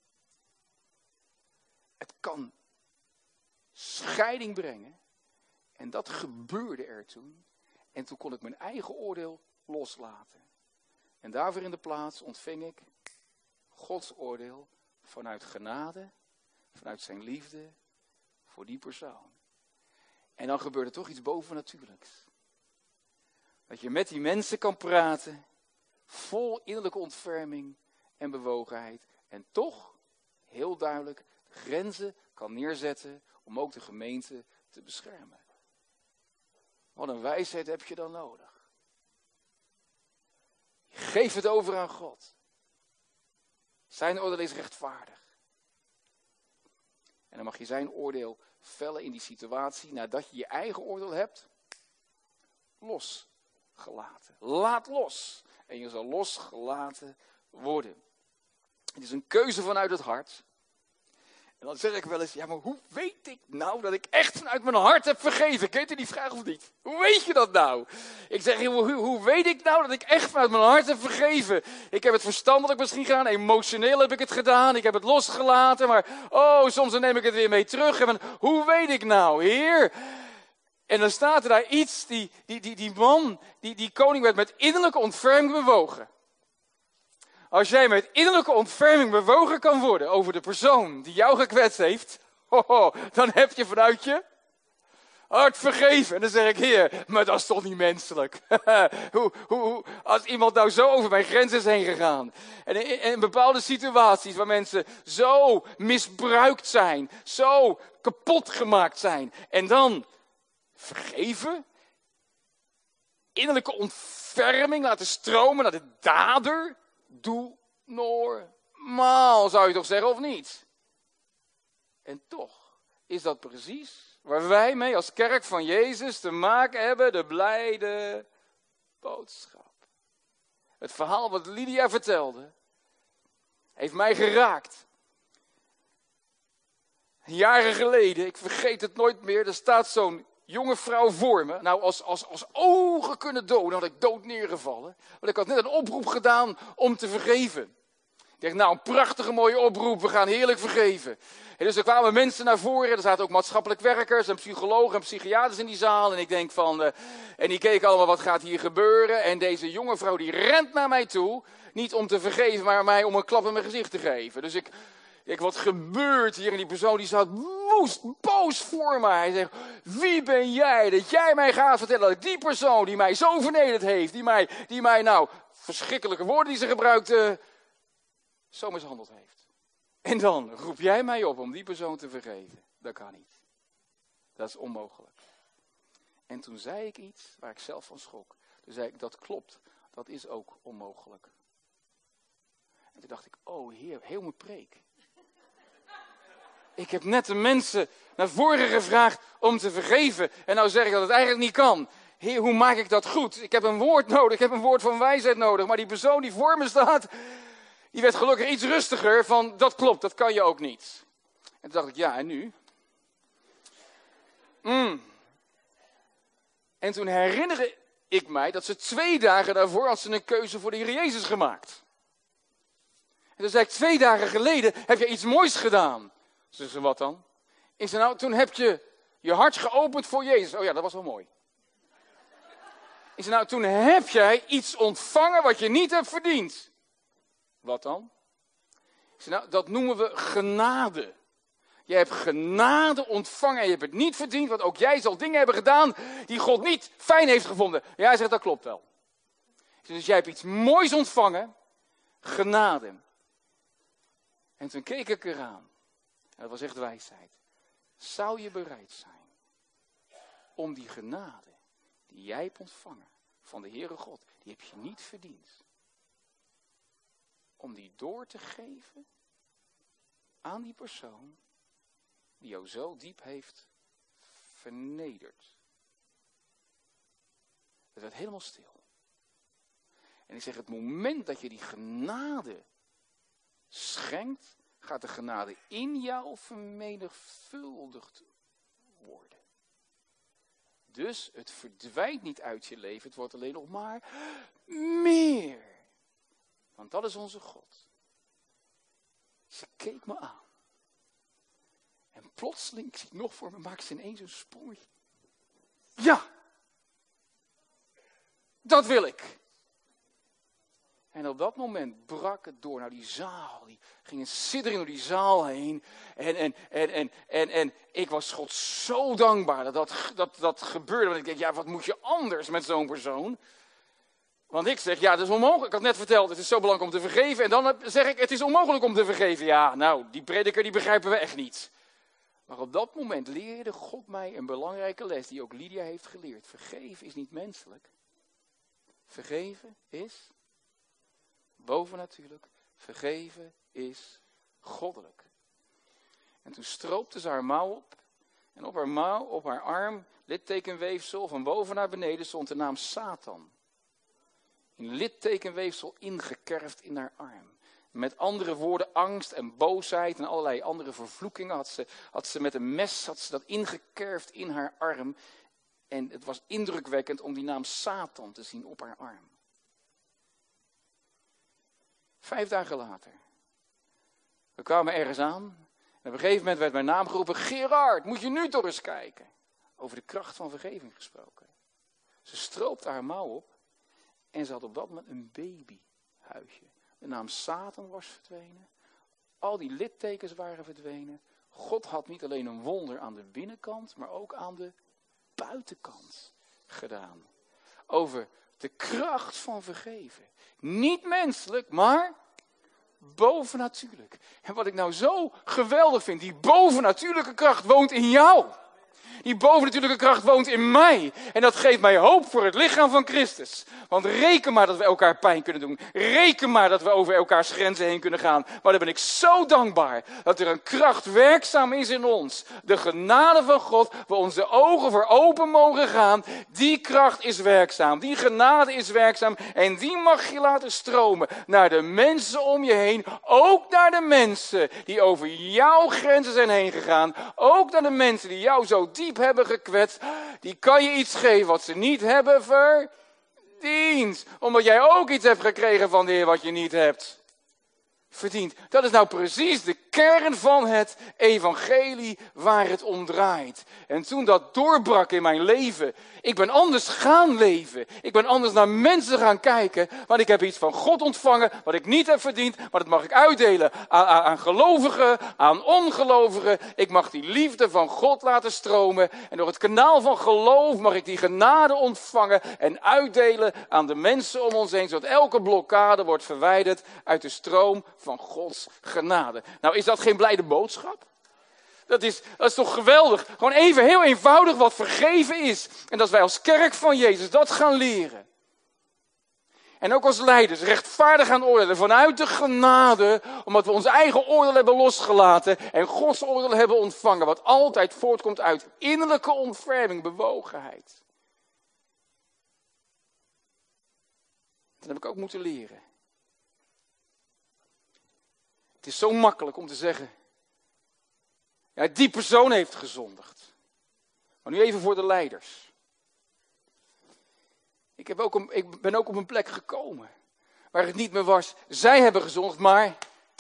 Het kan scheiding brengen. En dat gebeurde er toen. En toen kon ik mijn eigen oordeel loslaten. En daarvoor in de plaats ontving ik Gods oordeel vanuit genade, vanuit zijn liefde voor die persoon. En dan gebeurt er toch iets bovennatuurlijks. Dat je met die mensen kan praten, Vol innerlijke ontferming en bewogenheid. En toch, heel duidelijk, de grenzen kan neerzetten om ook de gemeente te beschermen. Wat een wijsheid heb je dan nodig. Geef het over aan God. Zijn oordeel is rechtvaardig. En dan mag je zijn oordeel vellen in die situatie, nadat je je eigen oordeel hebt, losgelaten. Laat los. En je zal losgelaten worden. Het is een keuze vanuit het hart. En dan zeg ik wel eens, ja, maar hoe weet ik nou dat ik echt vanuit mijn hart heb vergeven? Kent u die vraag of niet? Hoe weet je dat nou? Ik zeg, hoe, hoe weet ik nou dat ik echt vanuit mijn hart heb vergeven? Ik heb het verstandelijk misschien gedaan, emotioneel heb ik het gedaan, ik heb het losgelaten, maar oh, soms dan neem ik het weer mee terug. En hoe weet ik nou, Heer? En dan staat er daar iets, die, die, die, die man, die, die koning werd met innerlijke ontferming bewogen. Als jij met innerlijke ontferming bewogen kan worden over de persoon die jou gekwetst heeft, ho, ho, dan heb je vanuit je hart vergeven. En dan zeg ik, Heer, maar dat is toch niet menselijk. hoe, hoe, hoe, als iemand nou zo over mijn grens is heen gegaan. En in, in bepaalde situaties waar mensen zo misbruikt zijn, zo kapot gemaakt zijn. En dan vergeven, innerlijke ontferming laten stromen naar de dader. Doe normaal, zou je toch zeggen, of niet? En toch is dat precies waar wij mee als kerk van Jezus te maken hebben, de blijde boodschap. Het verhaal wat Lydia vertelde, heeft mij geraakt. Jaren geleden, ik vergeet het nooit meer, er staat zo'n jonge vrouw voor me. Nou, als, als, als ogen kunnen doden, had ik dood neergevallen. Want ik had net een oproep gedaan om te vergeven. Ik dacht, nou, een prachtige mooie oproep, we gaan heerlijk vergeven. En dus er kwamen mensen naar voren, er zaten ook maatschappelijk werkers en psychologen en psychiaters in die zaal. En ik denk van, uh, en die keken allemaal, wat gaat hier gebeuren? En deze jonge vrouw die rent naar mij toe, niet om te vergeven, maar mij om een klap in mijn gezicht te geven. Dus ik... Kijk, wat gebeurt hier? En die persoon die staat woest, boos voor mij. Hij zegt, wie ben jij dat jij mij gaat vertellen dat ik die persoon die mij zo vernederd heeft, die mij, die mij nou, verschrikkelijke woorden die ze gebruikte, zo mishandeld heeft. En dan roep jij mij op om die persoon te vergeven. Dat kan niet. Dat is onmogelijk. En toen zei ik iets waar ik zelf van schrok. Toen zei ik, dat klopt, dat is ook onmogelijk. En toen dacht ik, oh Heer, heel mijn preek. Ik heb net de mensen naar voren gevraagd om te vergeven. En nou zeg ik dat het eigenlijk niet kan. Heer, hoe maak ik dat goed? Ik heb een woord nodig, ik heb een woord van wijsheid nodig. Maar die persoon die voor me staat, die werd gelukkig iets rustiger van, dat klopt, dat kan je ook niet. En toen dacht ik, ja, en nu? Mm. En toen herinnerde ik mij dat ze twee dagen daarvoor had ze een keuze voor de Heer Jezus gemaakt. En toen zei ik, twee dagen geleden heb je iets moois gedaan. Ze zei, wat dan? Ik zei, nou, toen heb je je hart geopend voor Jezus. Oh ja, dat was wel mooi. Ik zei, nou, toen heb jij iets ontvangen wat je niet hebt verdiend. Wat dan? Ik zei, nou, dat noemen we genade. Je hebt genade ontvangen en je hebt het niet verdiend, want ook jij zal dingen hebben gedaan die God niet fijn heeft gevonden. Ja, hij zegt, dat klopt wel. Ik zei, dus jij hebt iets moois ontvangen, genade. En toen keek ik eraan. En dat was echt wijsheid. Zou je bereid zijn om die genade die jij hebt ontvangen van de Heere God, die heb je niet verdiend, om die door te geven aan die persoon die jou zo diep heeft vernederd? Het werd helemaal stil. En ik zeg, het moment dat je die genade schenkt, gaat de genade in jou vermenigvuldigd worden. Dus het verdwijnt niet uit je leven, het wordt alleen nog maar meer. Want dat is onze God. Ze keek me aan. En plotseling, ik zie het nog voor me, maakt ze ineens een sprongetje. Ja! Dat wil ik! En op dat moment brak het door naar die zaal. Die ging een siddering door die zaal heen. En, en, en, en, en, en ik was God zo dankbaar dat dat, dat dat gebeurde. Want ik denk, ja, wat moet je anders met zo'n persoon? Want ik zeg, ja, dat is onmogelijk. Ik had net verteld, het is zo belangrijk om te vergeven. En dan zeg ik, het is onmogelijk om te vergeven. Ja, nou, die prediker, die begrijpen we echt niet. Maar op dat moment leerde God mij een belangrijke les die ook Lydia heeft geleerd. Vergeven is niet menselijk. Vergeven is bovennatuurlijk. Vergeven is goddelijk. En toen stroopte ze haar mouw op. En op haar mouw, op haar arm, littekenweefsel, van boven naar beneden stond de naam Satan. In littekenweefsel ingekerfd in haar arm. Met andere woorden, angst en boosheid en allerlei andere vervloekingen had ze, had ze met een mes had ze dat ingekerfd in haar arm. En het was indrukwekkend om die naam Satan te zien op haar arm. Vijf dagen later. We kwamen ergens aan. En op een gegeven moment werd mijn naam geroepen. Gerard, moet je nu toch eens kijken. Over de kracht van vergeving gesproken. Ze stroopte haar mouw op. En ze had op dat moment een babyhuisje. De naam Satan was verdwenen. Al die littekens waren verdwenen. God had niet alleen een wonder aan de binnenkant, maar ook aan de buitenkant gedaan. Over de kracht van vergeven. Niet menselijk, maar bovennatuurlijk. En wat ik nou zo geweldig vind, die bovennatuurlijke kracht woont in jou. Die bovennatuurlijke kracht woont in mij. En dat geeft mij hoop voor het lichaam van Christus. Want reken maar dat we elkaar pijn kunnen doen. Reken maar dat we over elkaars grenzen heen kunnen gaan. Maar dan ben ik zo dankbaar dat er een kracht werkzaam is in ons. De genade van God, waar onze ogen voor open mogen gaan. Die kracht is werkzaam. Die genade is werkzaam. En die mag je laten stromen naar de mensen om je heen. Ook naar de mensen die over jouw grenzen zijn heen gegaan. Ook naar de mensen die jou zo diep hebben gekwetst, die kan je iets geven wat ze niet hebben verdiend. Omdat jij ook iets hebt gekregen van de Heer wat je niet hebt verdiend. Dat is nou precies de kern van het evangelie waar het om draait. En toen dat doorbrak in mijn leven, ik ben anders gaan leven. Ik ben anders naar mensen gaan kijken, want ik heb iets van God ontvangen wat ik niet heb verdiend, maar dat mag ik uitdelen aan, aan, aan gelovigen, aan ongelovigen. Ik mag die liefde van God laten stromen en door het kanaal van geloof mag ik die genade ontvangen en uitdelen aan de mensen om ons heen, zodat elke blokkade wordt verwijderd uit de stroom van Gods genade. Nou, is dat geen blijde boodschap? Dat is, dat is toch geweldig? Gewoon even heel eenvoudig wat vergeven is. En dat wij als kerk van Jezus dat gaan leren. En ook als leiders rechtvaardig gaan oordelen vanuit de genade. Omdat we ons eigen oordeel hebben losgelaten. En Gods oordeel hebben ontvangen. Wat altijd voortkomt uit innerlijke ontferming, bewogenheid. Dat heb ik ook moeten leren. Het is zo makkelijk om te zeggen. Ja, die persoon heeft gezondigd. Maar nu even voor de leiders. Ik, heb ook een, ik ben ook op een plek gekomen. Waar het niet meer was. Zij hebben gezondigd, maar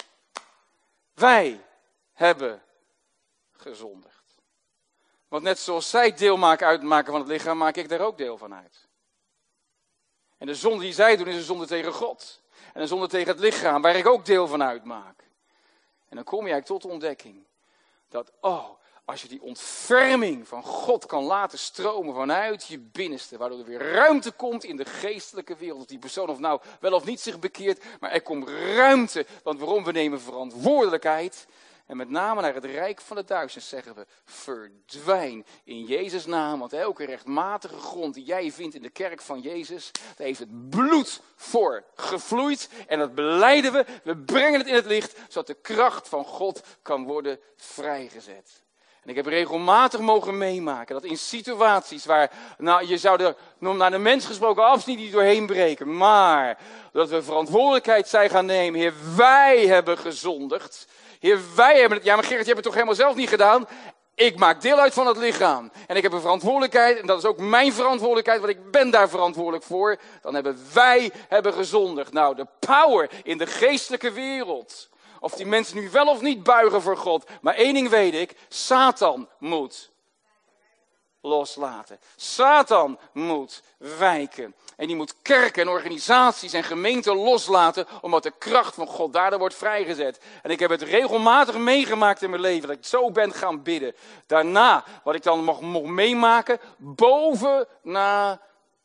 wij hebben gezondigd. Want net zoals zij deel maken, uitmaken van het lichaam, maak ik daar ook deel van uit. En de zonde die zij doen is een zonde tegen God. En een zonde tegen het lichaam, waar ik ook deel van uitmaak. En dan kom je eigenlijk tot de ontdekking. Dat, oh, als je die ontferming van God kan laten stromen vanuit je binnenste. Waardoor er weer ruimte komt in de geestelijke wereld. Of die persoon of nou wel of niet zich bekeert. Maar er komt ruimte. Want waarom? We nemen verantwoordelijkheid. En met name naar het rijk van de duisternis zeggen we. Verdwijn in Jezus' naam. Want elke rechtmatige grond die jij vindt in de kerk van Jezus. Daar heeft het bloed voor gevloeid. En dat belijden we. We brengen het in het licht. Zodat de kracht van God kan worden vrijgezet. En ik heb regelmatig mogen meemaken dat in situaties waar, nou je zou er naar de mens gesproken absoluut niet doorheen breken. Maar dat we verantwoordelijkheid zijn gaan nemen. Heer, wij hebben gezondigd. Heer, wij hebben het, ja maar Gerrit, je hebt het toch helemaal zelf niet gedaan? Ik maak deel uit van het lichaam. En ik heb een verantwoordelijkheid, en dat is ook mijn verantwoordelijkheid, want ik ben daar verantwoordelijk voor. Dan hebben wij hebben gezondigd. Nou, de power in de geestelijke wereld. Of die mensen nu wel of niet buigen voor God. Maar één ding weet ik, Satan moet loslaten. Satan moet wijken. En die moet kerken en organisaties en gemeenten loslaten, omdat de kracht van God daardoor wordt vrijgezet. En ik heb het regelmatig meegemaakt in mijn leven, dat ik zo ben gaan bidden. Daarna, wat ik dan mocht, mocht meemaken, boven natuurlijk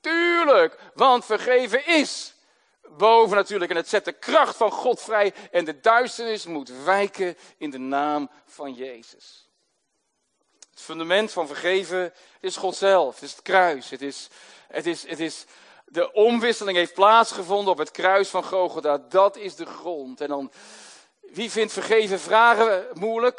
Tuurlijk, want vergeven is boven natuurlijk. En het zet de kracht van God vrij. En de duisternis moet wijken in de naam van Jezus. Het fundament van vergeven is God zelf. Het is het kruis. Het is, het is, het is, de omwisseling heeft plaatsgevonden op het kruis van Golgotha. Dat is de grond. En dan, wie vindt vergeven vragen moeilijk?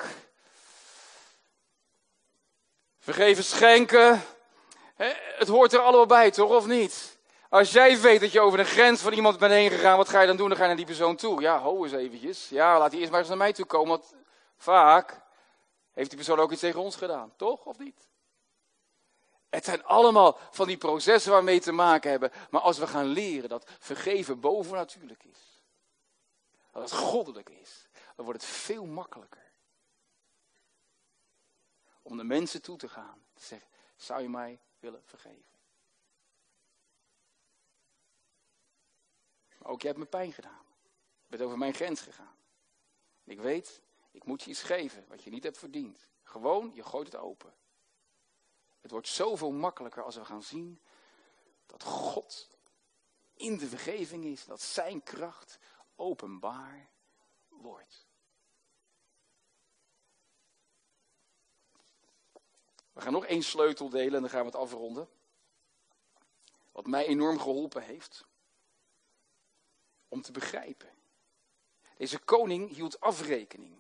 Vergeven schenken. Het hoort er allemaal bij, toch? Of niet? Als jij weet dat je over de grens van iemand bent heen gegaan, wat ga je dan doen? Dan ga je naar die persoon toe. Ja, ho eens eventjes. Ja, laat die eerst maar eens naar mij toe komen. Want vaak heeft die persoon ook iets tegen ons gedaan. Toch? Of niet? Het zijn allemaal van die processen waar we mee te maken hebben. Maar als we gaan leren dat vergeven bovennatuurlijk is. Dat het goddelijk is. Dan wordt het veel makkelijker. Om naar mensen toe te gaan. Te zeggen, zou je mij willen vergeven? Maar ook jij hebt me pijn gedaan. Je bent over mijn grens gegaan. En ik weet, ik moet je iets geven wat je niet hebt verdiend. Gewoon, je gooit het open. Het wordt zoveel makkelijker als we gaan zien dat God in de vergeving is. Dat zijn kracht openbaar wordt. We gaan nog één sleutel delen en dan gaan we het afronden. Wat mij enorm geholpen heeft. Om te begrijpen. Deze koning hield afrekening.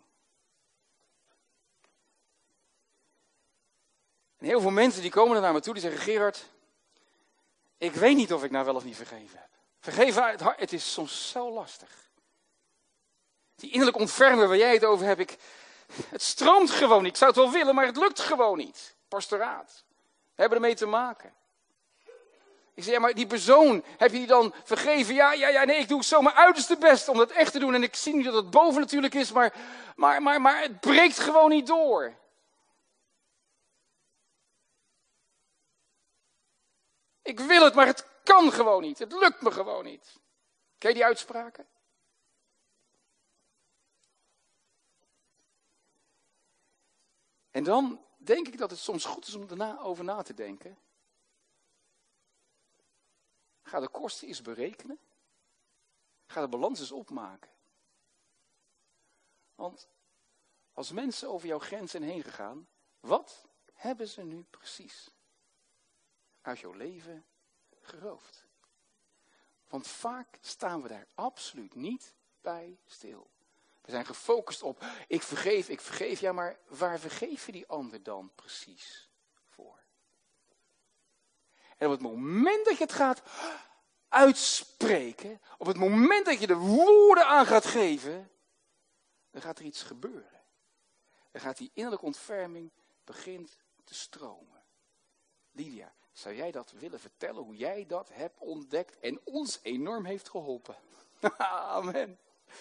En heel veel mensen die komen er naar me toe, die zeggen, Gerard, ik weet niet of ik nou wel of niet vergeven heb. Vergeven uit het hart, het is soms zo lastig. Die innerlijk ontfermen waar jij het over hebt, ik, het stroomt gewoon niet. Ik zou het wel willen, maar het lukt gewoon niet. Pastoraat. We hebben ermee te maken. Ik zeg, ja, maar die persoon, heb je die dan vergeven? Ja, ja, ja, nee, ik doe zo mijn uiterste best om dat echt te doen. En ik zie nu dat het boven natuurlijk is, maar, maar, maar, maar het breekt gewoon niet door. Ik wil het, maar het kan gewoon niet. Het lukt me gewoon niet. Ken je die uitspraken? En dan denk ik dat het soms goed is om erna over na te denken. Ga de kosten eens berekenen. Ga de balans eens opmaken. Want als mensen over jouw grenzen heen gegaan, wat hebben ze nu precies uit jouw leven geroofd? Want vaak staan we daar absoluut niet bij stil. We zijn gefocust op, ik vergeef, ik vergeef. Ja, maar waar vergeef je die ander dan precies voor? En op het moment dat je het gaat uitspreken, op het moment dat je de woorden aan gaat geven, dan gaat er iets gebeuren. Dan gaat die innerlijke ontferming begint te stromen. Lydia, zou jij dat willen vertellen, hoe jij dat hebt ontdekt en ons enorm heeft geholpen? Amen.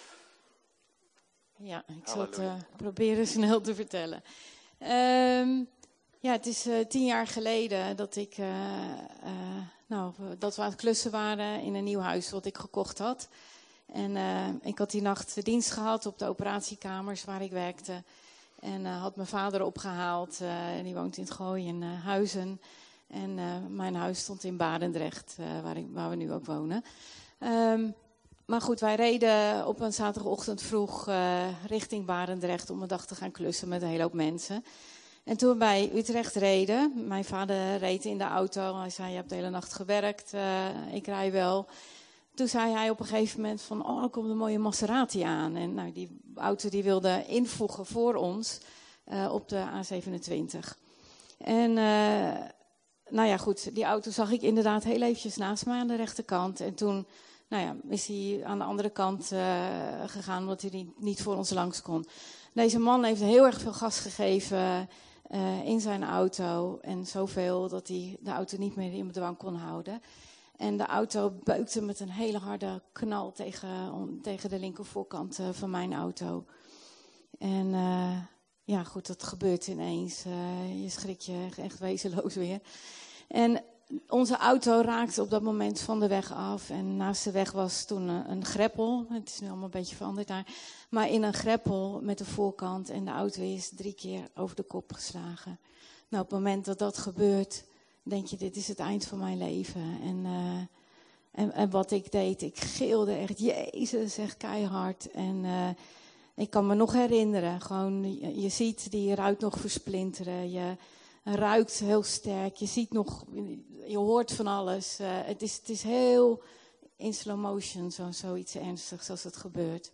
Ja, ik zal het uh, proberen snel te vertellen. Um, ja, het is uh, tien jaar geleden dat ik, uh, uh, nou, dat we aan het klussen waren in een nieuw huis wat ik gekocht had. En uh, ik had die nacht dienst gehad op de operatiekamers waar ik werkte. En uh, had mijn vader opgehaald. Uh, die woont in het Gooi in uh, Huizen. En uh, mijn huis stond in Barendrecht, uh, waar, ik, waar we nu ook wonen. Um, Maar goed, wij reden op een zaterdagochtend vroeg uh, richting Barendrecht om een dag te gaan klussen met een hele hoop mensen. En toen we bij Utrecht reden, mijn vader reed in de auto. Hij zei, je hebt de hele nacht gewerkt, uh, ik rij wel. Toen zei hij op een gegeven moment van, oh, er komt een mooie Maserati aan. En nou, die auto die wilde invoegen voor ons uh, op de A zevenentwintig. En uh, nou ja, goed, die auto zag ik inderdaad heel eventjes naast mij aan de rechterkant. En toen... Nou ja, is hij aan de andere kant uh, gegaan, omdat hij niet, niet voor ons langs kon. Deze man heeft heel erg veel gas gegeven uh, in zijn auto. En zoveel dat hij de auto niet meer in bedwang kon houden. En de auto beukte met een hele harde knal tegen, on, tegen de linkervoorkant uh, van mijn auto. En uh, ja, goed, dat gebeurt ineens. Uh, je schrik je echt wezenloos weer. En... Onze auto raakte op dat moment van de weg af. En naast de weg was toen een, een greppel. Het is nu allemaal een beetje veranderd daar. Maar in een greppel met de voorkant. En de auto is drie keer over de kop geslagen. Nou, op het moment dat dat gebeurt, denk je, dit is het eind van mijn leven. En, uh, en, en wat ik deed, ik gilde echt, Jezus, echt keihard. En uh, ik kan me nog herinneren, gewoon, je, je ziet die ruit nog versplinteren. Je ruikt heel sterk, je ziet nog, je hoort van alles. Uh, het, is, het is heel in slow motion, zo, zoiets ernstigs als het gebeurt.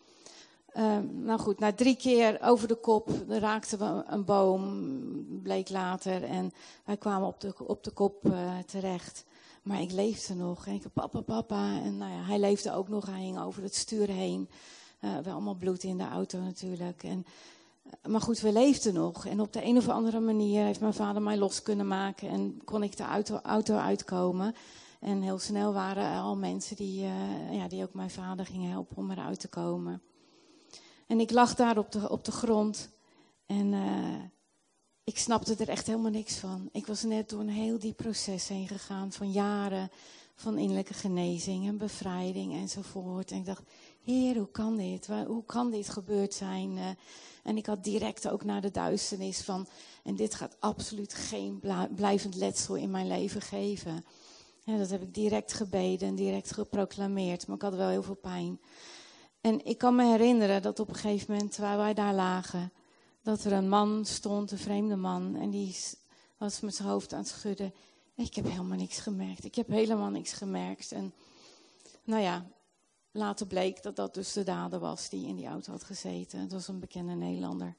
Um, nou goed, na drie keer over de kop raakten we een boom, bleek later. En wij kwamen op de, op de kop uh, terecht. Maar ik leefde nog. En ik zei, papa, papa. En nou ja, hij leefde ook nog. Hij hing over het stuur heen. Uh, wel allemaal bloed in de auto natuurlijk. En, uh, maar goed, we leefden nog. En op de een of andere manier heeft mijn vader mij los kunnen maken. En kon ik de auto, auto uitkomen. En heel snel waren er al mensen die, uh, ja, die ook mijn vader gingen helpen om eruit te komen. En ik lag daar op de, op de grond en uh, ik snapte er echt helemaal niks van. Ik was net door een heel diep proces heen gegaan van jaren van innerlijke genezing en bevrijding enzovoort. En ik dacht, Heer, hoe kan dit? Hoe kan dit gebeurd zijn? Uh, en ik had direct ook naar de duisternis van, en dit gaat absoluut geen blijvend letsel in mijn leven geven. Ja, dat heb ik direct gebeden en direct geproclameerd, maar ik had wel heel veel pijn. En ik kan me herinneren dat op een gegeven moment, terwijl wij daar lagen, dat er een man stond, een vreemde man. En die was met zijn hoofd aan het schudden. Ik heb helemaal niks gemerkt. Ik heb helemaal niks gemerkt. En nou ja, later bleek dat dat dus de dader was die in die auto had gezeten. Het was een bekende Nederlander.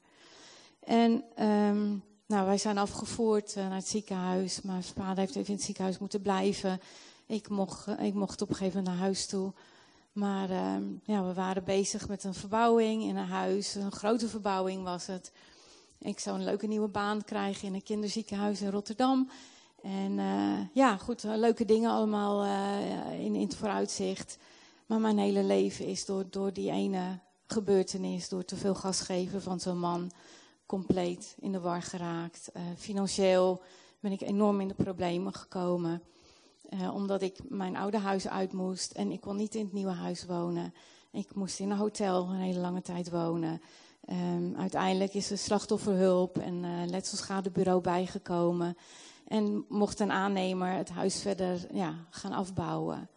En um, nou, wij zijn afgevoerd uh, naar het ziekenhuis. Mijn vader heeft even in het ziekenhuis moeten blijven. Ik mocht, uh, ik mocht op een gegeven moment naar huis toe. Maar uh, ja, we waren bezig met een verbouwing in een huis. Een grote verbouwing was het. Ik zou een leuke nieuwe baan krijgen in een kinderziekenhuis in Rotterdam. En uh, ja, goed, leuke dingen allemaal uh, in, in het vooruitzicht. Maar mijn hele leven is door, door die ene gebeurtenis, door te veel gas geven van zo'n man, compleet in de war geraakt. Uh, financieel ben ik enorm in de problemen gekomen. Uh, omdat ik mijn oude huis uit moest en ik kon niet in het nieuwe huis wonen. Ik moest in een hotel een hele lange tijd wonen. Um, uiteindelijk is er slachtofferhulp en uh, letselschadebureau bijgekomen. En mocht een aannemer het huis verder ja, gaan afbouwen.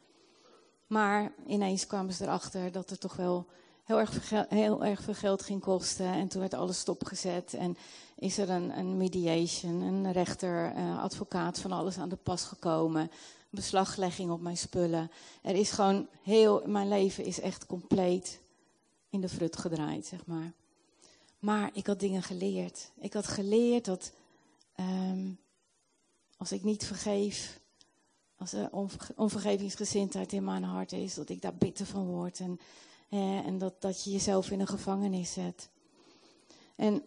Maar ineens kwamen ze erachter dat het toch wel heel erg, veel, heel erg veel geld ging kosten. En toen werd alles stopgezet en is er een, een mediation, een rechter, uh, advocaat van alles aan de pas gekomen. Beslaglegging op mijn spullen. Er is gewoon heel, mijn leven is echt compleet in de frut gedraaid, zeg maar. Maar ik had dingen geleerd. Ik had geleerd dat um, als ik niet vergeef, als er onver, onvergevingsgezindheid in mijn hart is, dat ik daar bitter van word. En, eh, en dat, dat je jezelf in een gevangenis zet. En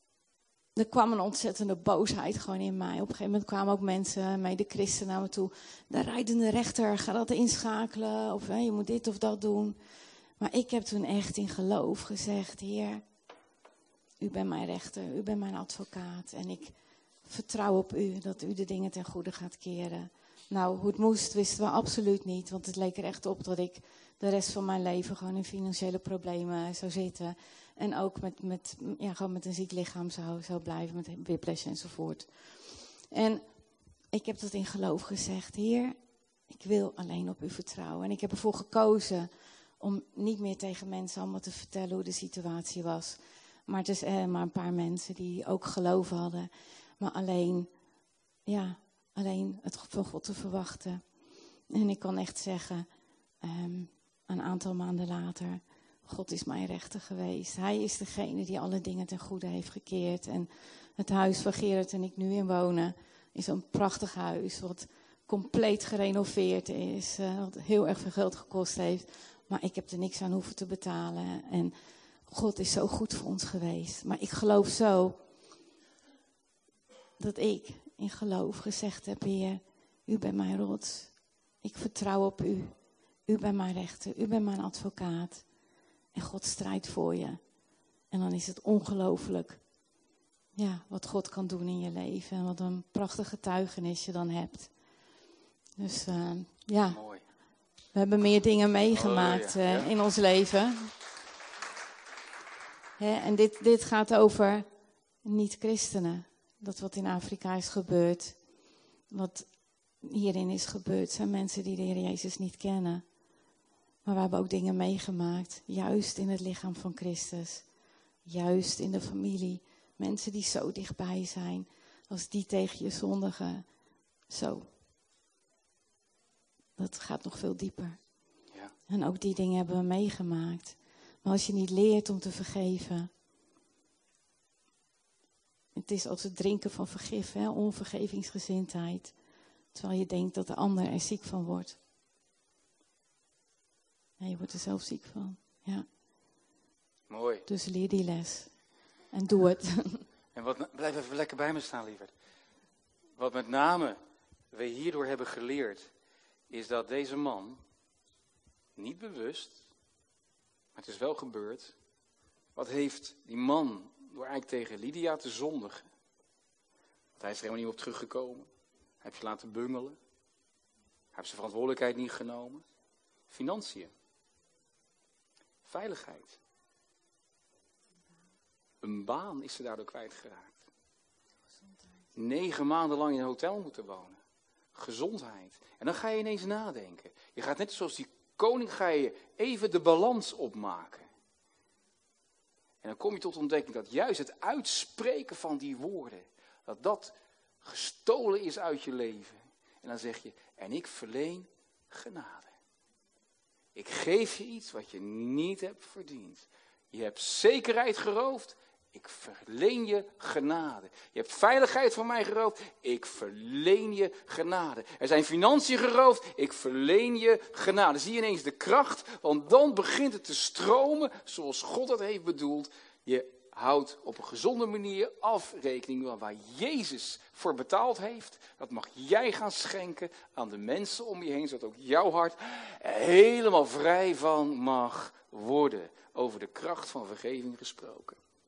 er kwam een ontzettende boosheid gewoon in mij. Op een gegeven moment kwamen ook mensen, mede-christen, naar me toe. De rijdende rechter, ga dat inschakelen. Of eh, je moet dit of dat doen. Maar ik heb toen echt in geloof gezegd, Heer, u bent mijn rechter, u bent mijn advocaat. En ik vertrouw op u, dat u de dingen ten goede gaat keren. Nou, hoe het moest wisten we absoluut niet. Want het leek er echt op dat ik de rest van mijn leven gewoon in financiële problemen zou zitten. En ook met, met, ja, gewoon met een ziek lichaam zou, zou blijven, met whiplash enzovoort. En ik heb dat in geloof gezegd. Heer, ik wil alleen op u vertrouwen. En ik heb ervoor gekozen om niet meer tegen mensen allemaal te vertellen hoe de situatie was. Maar het is eh, maar een paar mensen die ook geloof hadden. Maar alleen, ja, alleen het van God te verwachten. En ik kan echt zeggen, um, een aantal maanden later, God is mijn rechter geweest. Hij is degene die alle dingen ten goede heeft gekeerd. En het huis waar Gerard en ik nu in wonen is een prachtig huis. Wat compleet gerenoveerd is. Uh, wat heel erg veel geld gekost heeft. Maar ik heb er niks aan hoeven te betalen. En God is zo goed voor ons geweest. Maar ik geloof zo dat ik in geloof gezegd heb, Heer, u bent mijn rots. Ik vertrouw op u. U bent mijn rechter. U bent mijn advocaat. En God strijdt voor je. En dan is het ongelooflijk, ja, wat God kan doen in je leven. En wat een prachtige getuigenis je dan hebt. Dus uh, ja, Mooi. We hebben meer dingen meegemaakt oh, ja. uh, in ons leven. Hè, en dit, dit gaat over niet-christenen. Dat wat in Afrika is gebeurd. wat hierin is gebeurd zijn mensen die de Heer Jezus niet kennen. Maar we hebben ook dingen meegemaakt, juist in het lichaam van Christus. Juist in de familie. Mensen die zo dichtbij zijn, als die tegen je zondigen. Zo. Dat gaat nog veel dieper. Ja. En ook die dingen hebben we meegemaakt. Maar als je niet leert om te vergeven. Het is als het drinken van vergif, hè? Onvergevingsgezindheid. Terwijl je denkt dat de ander er ziek van wordt. Ja, je wordt er zelf ziek van. Ja. Mooi. Dus leer die les. En doe het. En wat, blijf even lekker bij me staan, lieverd. Wat met name we hierdoor hebben geleerd, is dat deze man, niet bewust, maar het is wel gebeurd. Wat heeft die man door eigenlijk tegen Lydia te zondigen? Want hij is er helemaal niet op teruggekomen. Hij heeft je laten bungelen. Hij heeft zijn verantwoordelijkheid niet genomen. Financiën. Veiligheid. Een baan is ze daardoor kwijtgeraakt. Negen maanden lang in een hotel moeten wonen. Gezondheid. En dan ga je ineens nadenken. Je gaat net zoals die koning, ga je even de balans opmaken. En dan kom je tot ontdekking dat juist het uitspreken van die woorden, dat dat gestolen is uit je leven. En dan zeg je, en ik verleen genade. Ik geef je iets wat je niet hebt verdiend. Je hebt zekerheid geroofd. Ik verleen je genade. Je hebt veiligheid van mij geroofd. Ik verleen je genade. Er zijn financiën geroofd. Ik verleen je genade. Zie je ineens de kracht. Want dan begint het te stromen zoals God het heeft bedoeld. Je houdt op een gezonde manier afrekening waar Jezus voor betaald heeft. Dat mag jij gaan schenken aan de mensen om je heen. Zodat ook jouw hart helemaal vrij van mag worden. Over de kracht van vergeving gesproken.